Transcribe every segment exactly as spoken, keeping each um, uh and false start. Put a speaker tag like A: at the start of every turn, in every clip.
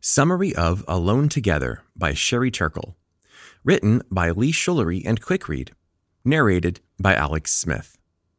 A: Summary of Alone Together by Sherry Turkle. Written by Lee Schullery and Quickread. Narrated by Alex Smith.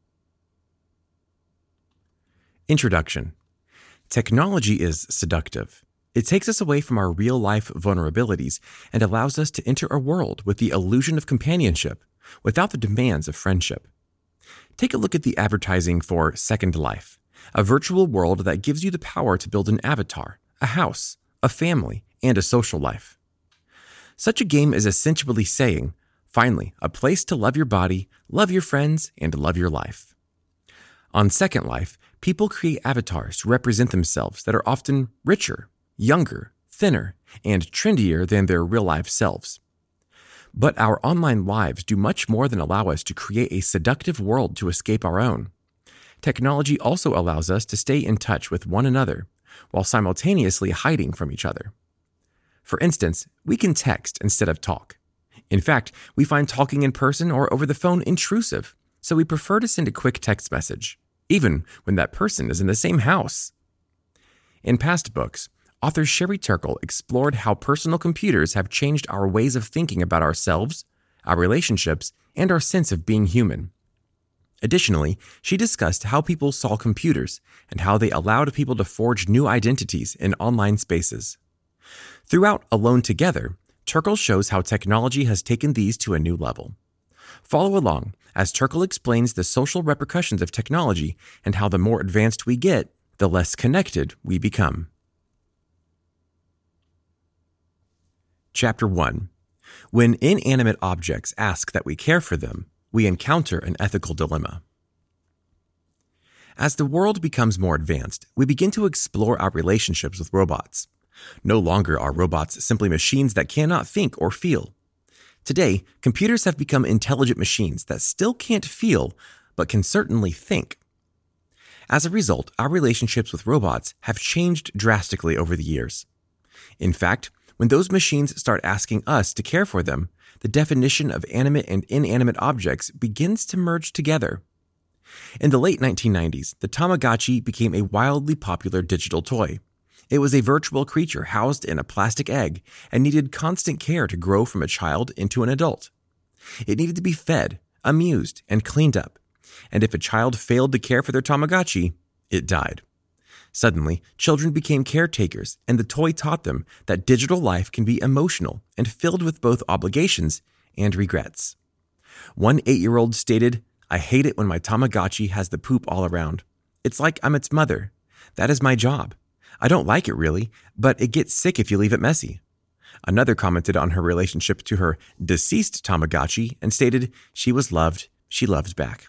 A: Introduction. Technology is seductive. It takes us away from our real-life vulnerabilities and allows us to enter a world with the illusion of companionship without the demands of friendship. Take a look at the advertising for Second Life, a virtual world that gives you the power to build an avatar, a house, a family, and a social life. Such a game is essentially saying, finally, a place to love your body, love your friends, and love your life. On Second Life, people create avatars to represent themselves that are often richer, younger, thinner, and trendier than their real-life selves. But our online lives do much more than allow us to create a seductive world to escape our own. Technology also allows us to stay in touch with one another, while simultaneously hiding from each other. For instance, we can text instead of talk. In fact, we find talking in person or over the phone intrusive, so we prefer to send a quick text message, even when that person is in the same house. In past books, author Sherry Turkle explored how personal computers have changed our ways of thinking about ourselves, our relationships, and our sense of being human. Additionally, she discussed how people saw computers and how they allowed people to forge new identities in online spaces. Throughout Alone Together, Turkle shows how technology has taken these to a new level. Follow along as Turkle explains the social repercussions of technology and how the more advanced we get, the less connected we become. Chapter one. When inanimate objects ask that we care for them, we encounter an ethical dilemma. As the world becomes more advanced, we begin to explore our relationships with robots. No longer are robots simply machines that cannot think or feel. Today, computers have become intelligent machines that still can't feel, but can certainly think. As a result, our relationships with robots have changed drastically over the years. In fact, when those machines start asking us to care for them, the definition of animate and inanimate objects begins to merge together. In the late nineteen nineties, the Tamagotchi became a wildly popular digital toy. It was a virtual creature housed in a plastic egg and needed constant care to grow from a child into an adult. It needed to be fed, amused, and cleaned up. And if a child failed to care for their Tamagotchi, it died. Suddenly, children became caretakers, and the toy taught them that digital life can be emotional and filled with both obligations and regrets. One eight-year-old stated, "I hate it when my Tamagotchi has the poop all around. It's like I'm its mother. That is my job. I don't like it really, but it gets sick if you leave it messy." Another commented on her relationship to her deceased Tamagotchi and stated, "She was loved, she loved back."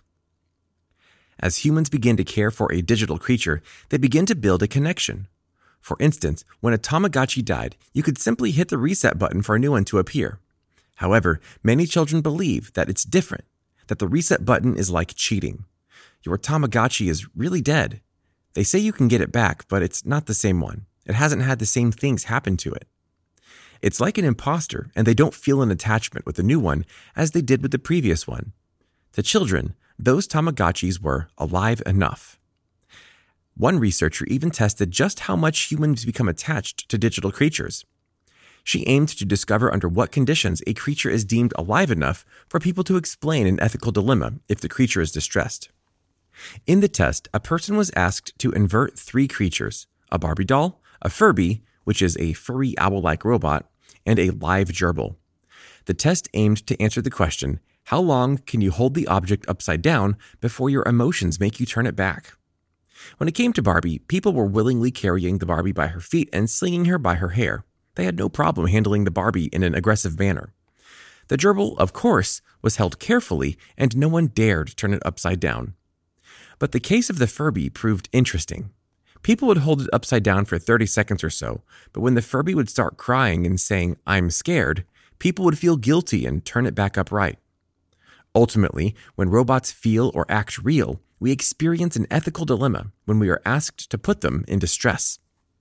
A: As humans begin to care for a digital creature, they begin to build a connection. For instance, when a Tamagotchi died, you could simply hit the reset button for a new one to appear. However, many children believe that it's different, that the reset button is like cheating. Your Tamagotchi is really dead. They say you can get it back, but it's not the same one. It hasn't had the same things happen to it. It's like an imposter, and they don't feel an attachment with the new one as they did with the previous one. To children, those Tamagotchis were alive enough. One researcher even tested just how much humans become attached to digital creatures. She aimed to discover under what conditions a creature is deemed alive enough for people to explain an ethical dilemma if the creature is distressed. In the test, a person was asked to invert three creatures: a Barbie doll, a Furby, which is a furry owl-like robot, and a live gerbil. The test aimed to answer the question, how long can you hold the object upside down before your emotions make you turn it back? When it came to Barbie, people were willingly carrying the Barbie by her feet and slinging her by her hair. They had no problem handling the Barbie in an aggressive manner. The gerbil, of course, was held carefully, and no one dared turn it upside down. But the case of the Furby proved interesting. People would hold it upside down for thirty seconds or so, but when the Furby would start crying and saying, "I'm scared," people would feel guilty and turn it back upright. Ultimately, when robots feel or act real, we experience an ethical dilemma when we are asked to put them in distress.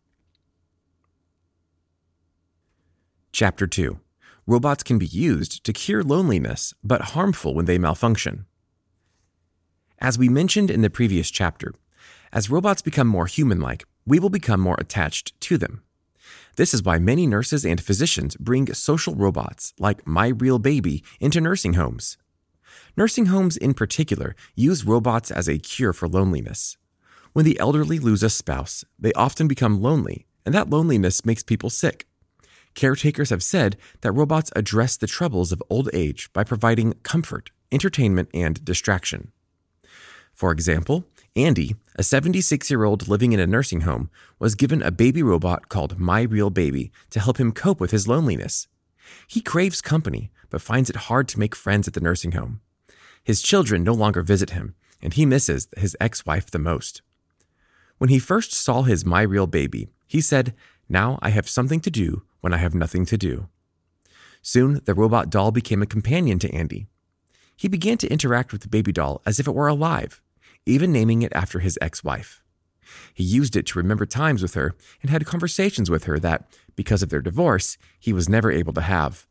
A: Chapter two. Robots can be used to cure loneliness, but harmful when they malfunction. As we mentioned in the previous chapter, as robots become more human-like, we will become more attached to them. This is why many nurses and physicians bring social robots like My Real Baby into nursing homes. Nursing homes in particular use robots as a cure for loneliness. When the elderly lose a spouse, they often become lonely, and that loneliness makes people sick. Caretakers have said that robots address the troubles of old age by providing comfort, entertainment, and distraction. For example, Andy, a seventy-six-year-old living in a nursing home, was given a baby robot called My Real Baby to help him cope with his loneliness. He craves company, but finds it hard to make friends at the nursing home. His children no longer visit him, and he misses his ex-wife the most. When he first saw his My Real Baby, he said, "Now I have something to do when I have nothing to do." Soon, the robot doll became a companion to Andy. He began to interact with the baby doll as if it were alive, even naming it after his ex-wife. He used it to remember times with her and had conversations with her that, because of their divorce, he was never able to have.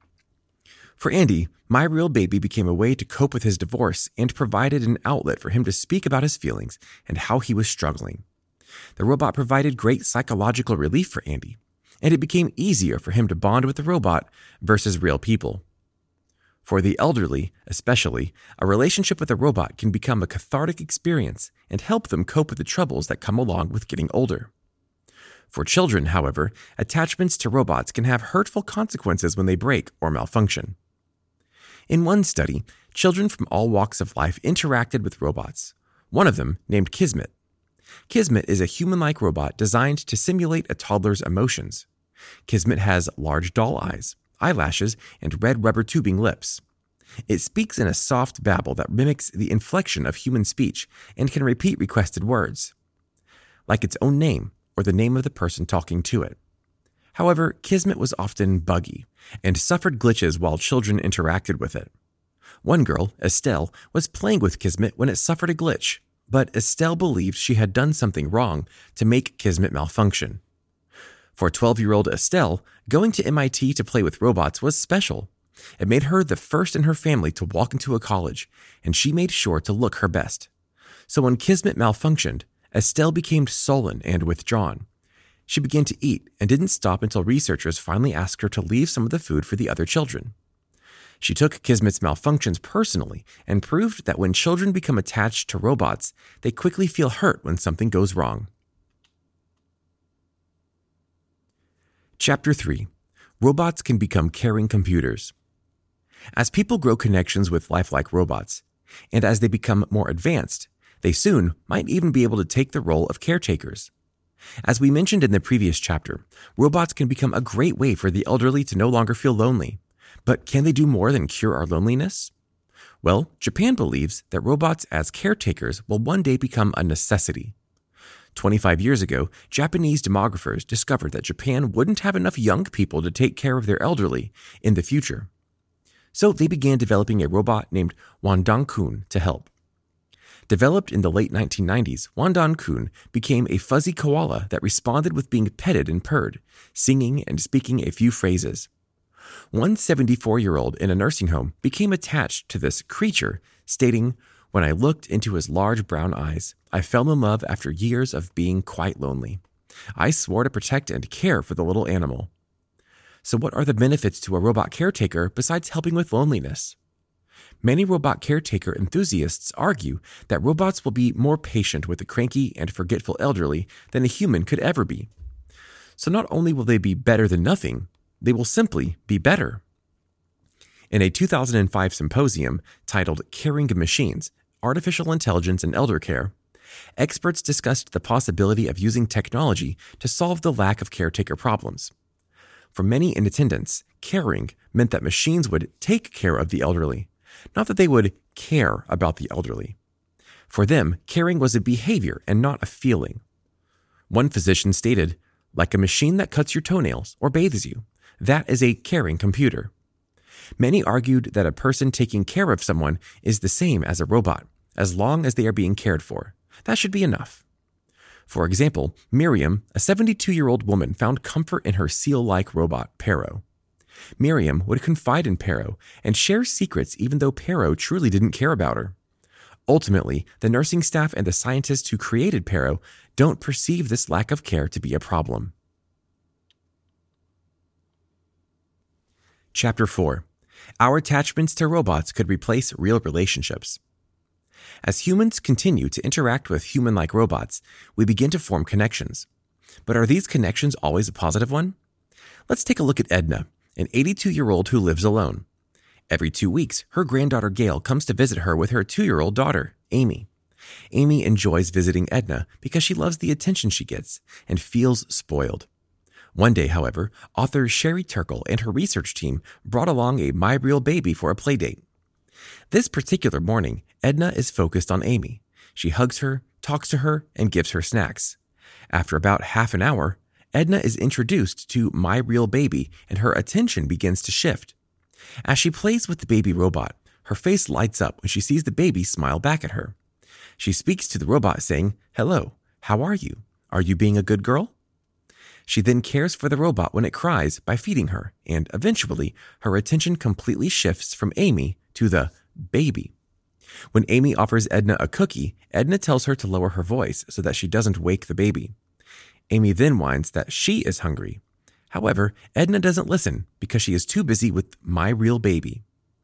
A: For Andy, My Real Baby became a way to cope with his divorce and provided an outlet for him to speak about his feelings and how he was struggling. The robot provided great psychological relief for Andy, and it became easier for him to bond with the robot versus real people. For the elderly, especially, a relationship with a robot can become a cathartic experience and help them cope with the troubles that come along with getting older. For children, however, attachments to robots can have hurtful consequences when they break or malfunction. In one study, children from all walks of life interacted with robots, one of them named Kismet. Kismet is a human-like robot designed to simulate a toddler's emotions. Kismet has large doll eyes, eyelashes, and red rubber tubing lips. It speaks in a soft babble that mimics the inflection of human speech and can repeat requested words, like its own name or the name of the person talking to it. However, Kismet was often buggy and suffered glitches while children interacted with it. One girl, Estelle, was playing with Kismet when it suffered a glitch, but Estelle believed she had done something wrong to make Kismet malfunction. For twelve-year-old Estelle, going to M I T to play with robots was special. It made her the first in her family to walk into a college, and she made sure to look her best. So when Kismet malfunctioned, Estelle became sullen and withdrawn. She began to eat and didn't stop until researchers finally asked her to leave some of the food for the other children. She took Kismet's malfunctions personally and proved that when children become attached to robots, they quickly feel hurt when something goes wrong. Chapter three. Robots can become caring computers. As people grow connections with lifelike robots, and as they become more advanced, they soon might even be able to take the role of caretakers. As we mentioned in the previous chapter, robots can become a great way for the elderly to no longer feel lonely. But can they do more than cure our loneliness? Well, Japan believes that robots as caretakers will one day become a necessity. twenty-five years ago, Japanese demographers discovered that Japan wouldn't have enough young people to take care of their elderly in the future. So they began developing a robot named Wandan-kun to help. Developed in the late nineteen nineties, Wandan-kun became a fuzzy koala that responded with being petted and purred, singing and speaking a few phrases. One seventy-four-year-old in a nursing home became attached to this creature, stating, "When I looked into his large brown eyes, I fell in love after years of being quite lonely. I swore to protect and care for the little animal." So what are the benefits to a robot caretaker besides helping with loneliness? Many robot caretaker enthusiasts argue that robots will be more patient with the cranky and forgetful elderly than a human could ever be. So not only will they be better than nothing, they will simply be better. In a two thousand five symposium titled Caring Machines, Artificial Intelligence and Elder Care, experts discussed the possibility of using technology to solve the lack of caretaker problems. For many in attendance, caring meant that machines would take care of the elderly, not that they would care about the elderly. For them, caring was a behavior and not a feeling. One physician stated, "Like a machine that cuts your toenails or bathes you, that is a caring computer." Many argued that a person taking care of someone is the same as a robot, as long as they are being cared for. That should be enough. For example, Miriam, a seventy-two-year-old woman, found comfort in her seal-like robot, Pero. Miriam would confide in Pero and share secrets even though Pero truly didn't care about her. Ultimately, the nursing staff and the scientists who created Pero don't perceive this lack of care to be a problem. Chapter four. Our attachments to robots could replace real relationships. As humans continue to interact with human-like robots, we begin to form connections. But are these connections always a positive one? Let's take a look at Edna, an eighty-two-year-old who lives alone. Every two weeks, her granddaughter Gail comes to visit her with her two-year-old daughter, Amy. Amy enjoys visiting Edna because she loves the attention she gets and feels spoiled. One day, however, author Sherry Turkle and her research team brought along a My Real Baby for a playdate. This particular morning, Edna is focused on Amy. She hugs her, talks to her, and gives her snacks. After about half an hour, Edna is introduced to My Real Baby and her attention begins to shift. As she plays with the baby robot, her face lights up when she sees the baby smile back at her. She speaks to the robot saying, "Hello, how are you? Are you being a good girl?" She then cares for the robot when it cries by feeding her, and eventually her attention completely shifts from Amy to the baby. When Amy offers Edna a cookie, Edna tells her to lower her voice so that she doesn't wake the baby. Amy then whines that she is hungry. However, Edna doesn't listen because she is too busy with My Real Baby.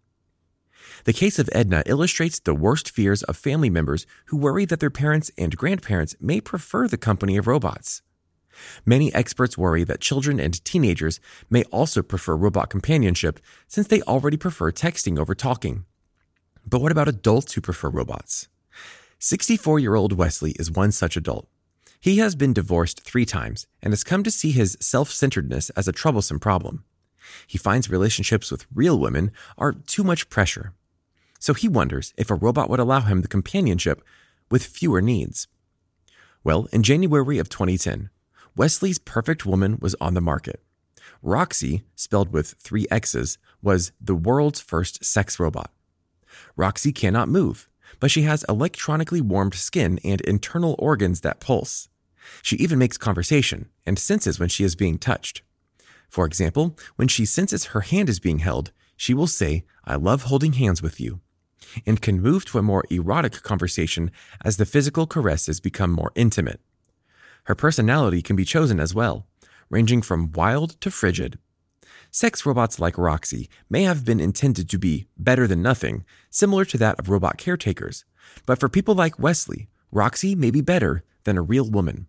A: The case of Edna illustrates the worst fears of family members who worry that their parents and grandparents may prefer the company of robots. Many experts worry that children and teenagers may also prefer robot companionship since they already prefer texting over talking. But what about adults who prefer robots? sixty-four-year-old Wesley is one such adult. He has been divorced three times and has come to see his self-centeredness as a troublesome problem. He finds relationships with real women are too much pressure. So he wonders if a robot would allow him the companionship with fewer needs. Well, in January of twenty ten, Wesley's perfect woman was on the market. Roxy, spelled with three X's, was the world's first sex robot. Roxy cannot move, but she has electronically warmed skin and internal organs that pulse. She even makes conversation and senses when she is being touched. For example, when she senses her hand is being held, she will say, "I love holding hands with you," and can move to a more erotic conversation as the physical caresses become more intimate. Her personality can be chosen as well, ranging from wild to frigid. Sex robots like Roxy may have been intended to be better than nothing, similar to that of robot caretakers, but for people like Wesley, Roxy may be better than a real woman.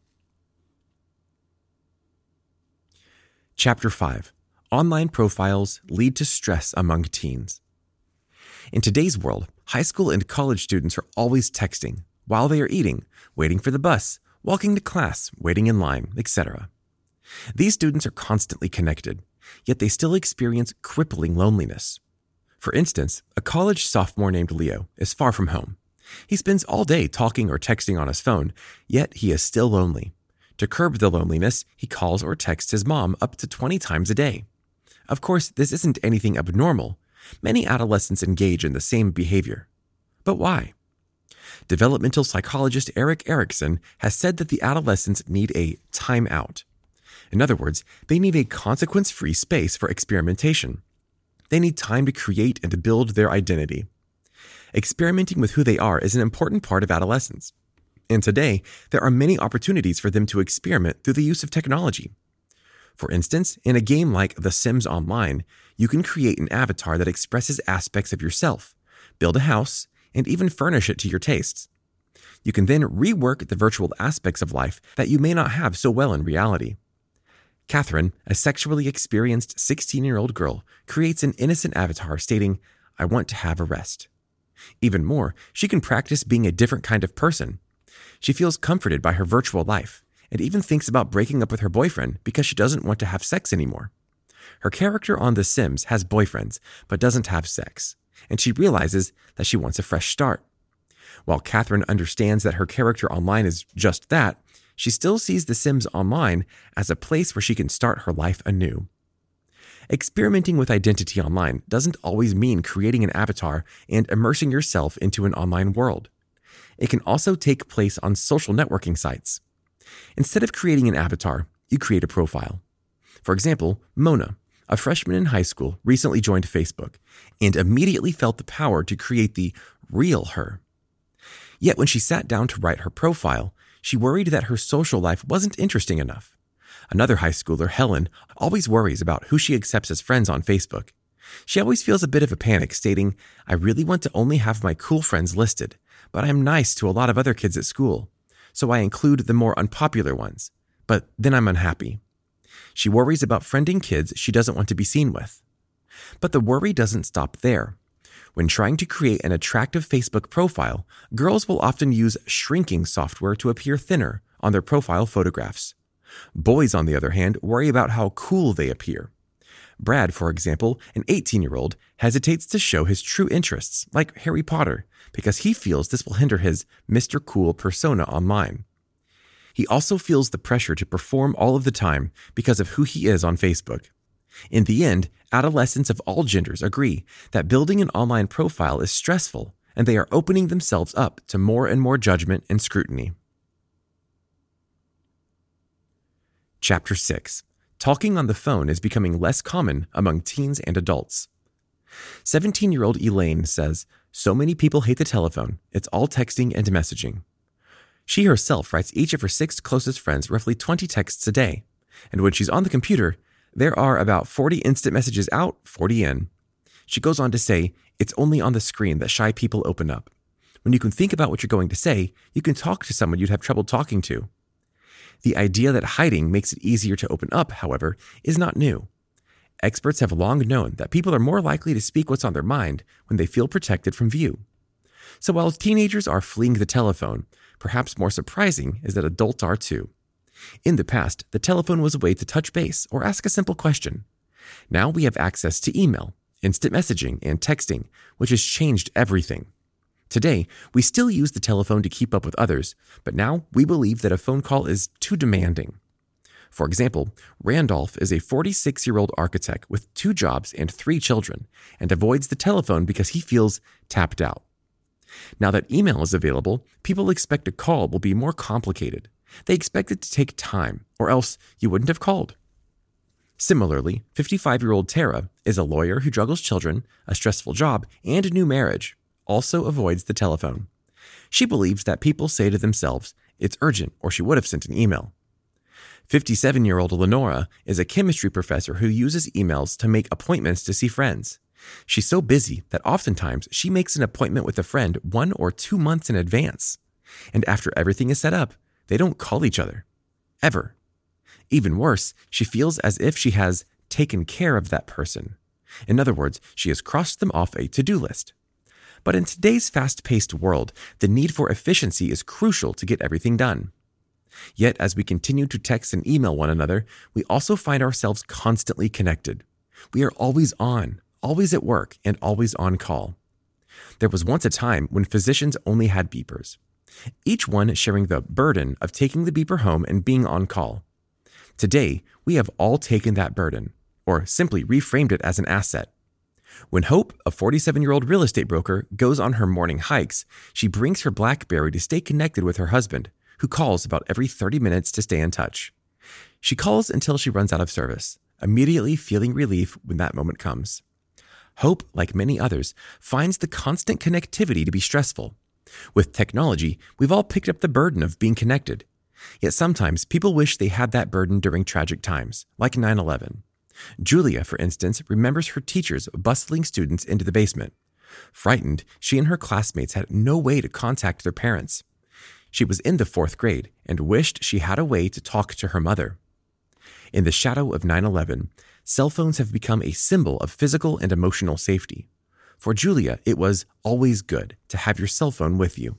A: Chapter five. Online profiles lead to stress among teens. In today's world, high school and college students are always texting while they are eating, waiting for the bus, walking to class, waiting in line, et cetera. These students are constantly connected, yet they still experience crippling loneliness. For instance, a college sophomore named Leo is far from home. He spends all day talking or texting on his phone, yet he is still lonely. To curb the loneliness, he calls or texts his mom up to twenty times a day. Of course, this isn't anything abnormal. Many adolescents engage in the same behavior. But why? Developmental psychologist Erik Erikson has said that the adolescents need a timeout. In other words, they need a consequence-free space for experimentation. They need time to create and to build their identity. Experimenting with who they are is an important part of adolescence. And today, there are many opportunities for them to experiment through the use of technology. For instance, in a game like The Sims Online, you can create an avatar that expresses aspects of yourself, build a house, and even furnish it to your tastes. You can then rework the virtual aspects of life that you may not have so well in reality. Catherine, a sexually experienced sixteen-year-old girl, creates an innocent avatar stating, "I want to have a rest." Even more, she can practice being a different kind of person. She feels comforted by her virtual life and even thinks about breaking up with her boyfriend because she doesn't want to have sex anymore. Her character on The Sims has boyfriends but doesn't have sex, and she realizes that she wants a fresh start. While Catherine understands that her character online is just that, she still sees The Sims Online as a place where she can start her life anew. Experimenting with identity online doesn't always mean creating an avatar and immersing yourself into an online world. It can also take place on social networking sites. Instead of creating an avatar, you create a profile. For example, Mona, a freshman in high school, recently joined Facebook and immediately felt the power to create the real her. Yet when she sat down to write her profile, she worried that her social life wasn't interesting enough. Another high schooler, Helen, always worries about who she accepts as friends on Facebook. She always feels a bit of a panic, stating, "I really want to only have my cool friends listed, but I am nice to a lot of other kids at school, so I include the more unpopular ones, but then I'm unhappy." She worries about friending kids she doesn't want to be seen with. But the worry doesn't stop there. When trying to create an attractive Facebook profile, girls will often use shrinking software to appear thinner on their profile photographs. Boys, on the other hand, worry about how cool they appear. Brad, for example, an eighteen-year-old, hesitates to show his true interests, like Harry Potter, because he feels this will hinder his Mister Cool persona online. He also feels the pressure to perform all of the time because of who he is on Facebook. In the end, adolescents of all genders agree that building an online profile is stressful, and they are opening themselves up to more and more judgment and scrutiny. Chapter six. Talking on the phone is becoming less common among teens and adults. seventeen-year-old Elaine says, "So many people hate the telephone. It's all texting and messaging." She herself writes each of her six closest friends roughly twenty texts a day, and when she's on the computer, there are about forty instant messages out, forty in. She goes on to say, "It's only on the screen that shy people open up. When you can think about what you're going to say, you can talk to someone you'd have trouble talking to." The idea that hiding makes it easier to open up, however, is not new. Experts have long known that people are more likely to speak what's on their mind when they feel protected from view. So while teenagers are fleeing the telephone, perhaps more surprising is that adults are too. In the past, the telephone was a way to touch base or ask a simple question. Now we have access to email, instant messaging, and texting, which has changed everything. Today, we still use the telephone to keep up with others, but now we believe that a phone call is too demanding. For example, Randolph is a forty-six-year-old architect with two jobs and three children, and avoids the telephone because he feels tapped out. Now that email is available, people expect a call will be more complicated. They expect it to take time, or else you wouldn't have called. Similarly, fifty-five-year-old Tara is a lawyer who juggles children, a stressful job, and a new marriage. Also avoids the telephone. She believes that people say to themselves, "It's urgent," or she would have sent an email. fifty-seven-year-old Lenora is a chemistry professor who uses emails to make appointments to see friends. She's so busy that oftentimes she makes an appointment with a friend one or two months in advance. And after everything is set up, they don't call each other. Ever. Even worse, she feels as if she has taken care of that person. In other words, she has crossed them off a to-do list. But in today's fast-paced world, the need for efficiency is crucial to get everything done. Yet, as we continue to text and email one another, we also find ourselves constantly connected. We are always on, always at work, and always on call. There was once a time when physicians only had beepers, each one sharing the burden of taking the beeper home and being on call. Today, we have all taken that burden, or simply reframed it as an asset. When Hope, a forty-seven-year-old real estate broker, goes on her morning hikes, she brings her BlackBerry to stay connected with her husband, who calls about every thirty minutes to stay in touch. She calls until she runs out of service, immediately feeling relief when that moment comes. Hope, like many others, finds the constant connectivity to be stressful. With technology, we've all picked up the burden of being connected. Yet sometimes people wish they had that burden during tragic times, like nine eleven. Julia, for instance, remembers her teachers bustling students into the basement. Frightened, she and her classmates had no way to contact their parents. She was in the fourth grade and wished she had a way to talk to her mother. In the shadow of nine eleven, cell phones have become a symbol of physical and emotional safety. For Julia, it was always good to have your cell phone with you.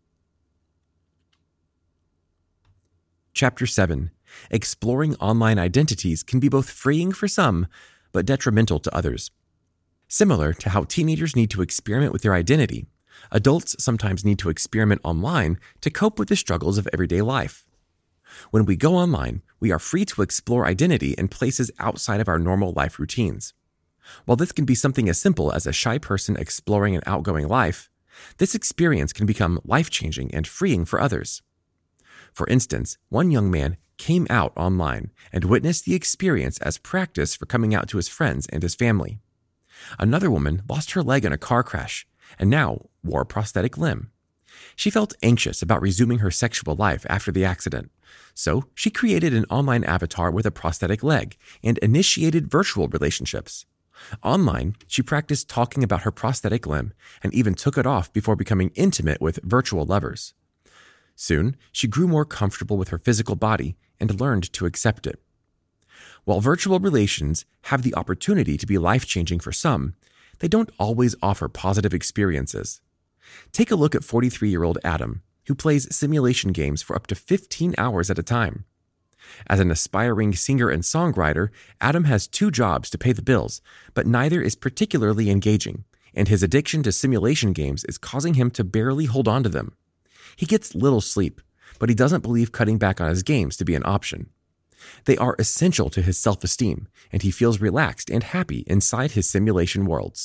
A: Chapter seven. Exploring online identities can be both freeing for some, but detrimental to others. Similar to how teenagers need to experiment with their identity, adults sometimes need to experiment online to cope with the struggles of everyday life. When we go online, we are free to explore identity in places outside of our normal life routines. While this can be something as simple as a shy person exploring an outgoing life, this experience can become life-changing and freeing for others. For instance, one young man came out online and witnessed the experience as practice for coming out to his friends and his family. Another woman lost her leg in a car crash and now wore a prosthetic limb. She felt anxious about resuming her sexual life after the accident, so she created an online avatar with a prosthetic leg and initiated virtual relationships. Online, she practiced talking about her prosthetic limb and even took it off before becoming intimate with virtual lovers. Soon, she grew more comfortable with her physical body and learned to accept it. While virtual relations have the opportunity to be life-changing for some, they don't always offer positive experiences. Take a look at forty-three-year-old Adam, who plays simulation games for up to fifteen hours at a time. As an aspiring singer and songwriter, Adam has two jobs to pay the bills, but neither is particularly engaging, and his addiction to simulation games is causing him to barely hold on to them. He gets little sleep, but he doesn't believe cutting back on his games to be an option. They are essential to his self-esteem, and he feels relaxed and happy inside his simulation worlds.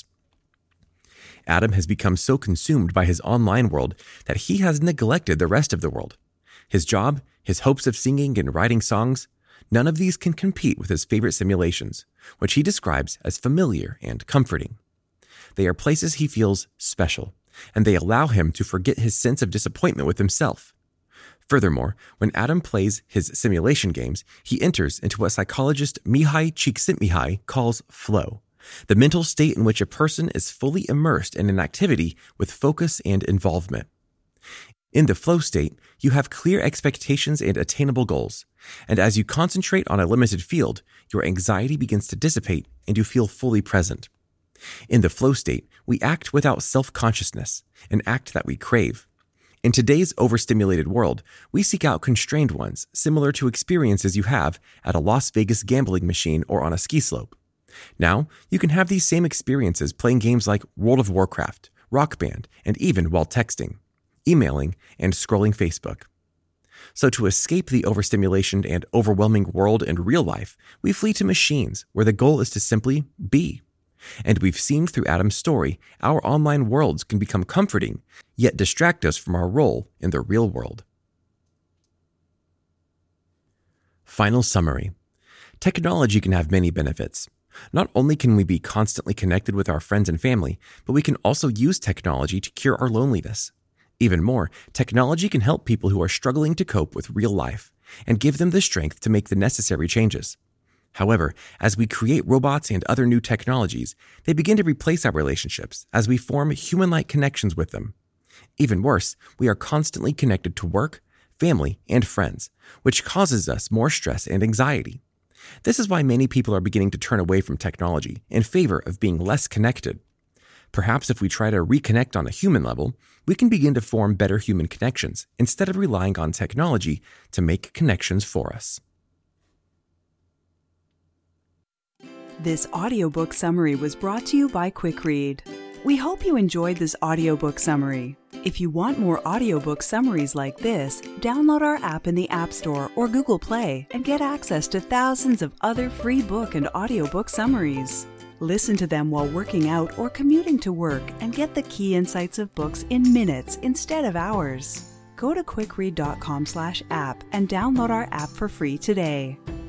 A: Adam has become so consumed by his online world that he has neglected the rest of the world. His job, his hopes of singing and writing songs, none of these can compete with his favorite simulations, which he describes as familiar and comforting. They are places he feels special, and they allow him to forget his sense of disappointment with himself. Furthermore, when Adam plays his simulation games, he enters into what psychologist Mihai Csikszentmihalyi calls flow, the mental state in which a person is fully immersed in an activity with focus and involvement. In the flow state, you have clear expectations and attainable goals, and as you concentrate on a limited field, your anxiety begins to dissipate and you feel fully present. In the flow state, we act without self-consciousness, an act that we crave. In today's overstimulated world, we seek out constrained ones, similar to experiences you have at a Las Vegas gambling machine or on a ski slope. Now, you can have these same experiences playing games like World of Warcraft, Rock Band, and even while texting, emailing, and scrolling Facebook. So to escape the overstimulation and overwhelming world in real life, we flee to machines where the goal is to simply be. And we've seen through Adam's story, our online worlds can become comforting, yet distract us from our role in the real world. Final summary. Technology can have many benefits. Not only can we be constantly connected with our friends and family, but we can also use technology to cure our loneliness. Even more, technology can help people who are struggling to cope with real life and give them the strength to make the necessary changes. However, as we create robots and other new technologies, they begin to replace our relationships as we form human-like connections with them. Even worse, we are constantly connected to work, family, and friends, which causes us more stress and anxiety. This is why many people are beginning to turn away from technology in favor of being less connected. Perhaps if we try to reconnect on a human level, we can begin to form better human connections instead of relying on technology to make connections for us.
B: This audiobook summary was brought to you by QuickRead. We hope you enjoyed this audiobook summary. If you want more audiobook summaries like this, download our app in the App Store or Google Play and get access to thousands of other free book and audiobook summaries. Listen to them while working out or commuting to work and get the key insights of books in minutes instead of hours. Go to quickread dot com slash app and download our app for free today.